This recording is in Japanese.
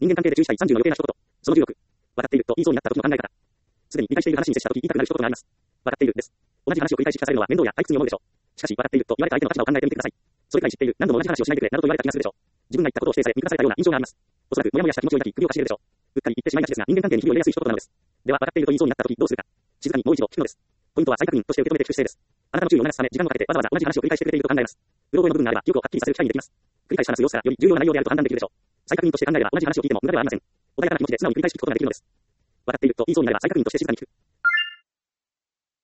人間関係で注意したい30の余計な一言。その16。わかっていると言いそうになった時の考え方。すでに理解している話に接した時言いたくなる一言があります。わかっているです。同じ話を繰り返し聞かされるのは面倒や退屈に思うでしょう。しかし、わかっていると言われた相手の立場を考えてみてください。それくらい知っている、何度も同じ話をしないでくれ、などと言われた気がするでしょう。自分が言ったことを否定され、見下されたような印象があります。おそらく、もやもやした気持ちを抱き、首をかしげるでしょう。うっかり言ってしまいがちですが、人間関係にひびを入れやすい一言なのです。では、わかっていると言いそうになった時どうするか。静かにもう一度聞くのです。ポイントは再確認として受け止めて聞く姿勢です。あなたの注意を促すため、時間をかけてわざわざ同じ話を繰り返してくれていると考えます。うろ覚えの部分があれば、記憶をはっきりさせる機会にできます。繰り返し話す様子がより重要な内容であると判断できるでしょう。再確認として考えれば同じ話を聞いても無駄ではありません。穏やかな気持ちで素直に繰り返し聞くことができるのです。わかっていると言いそうになれば再確認として静かに聞く。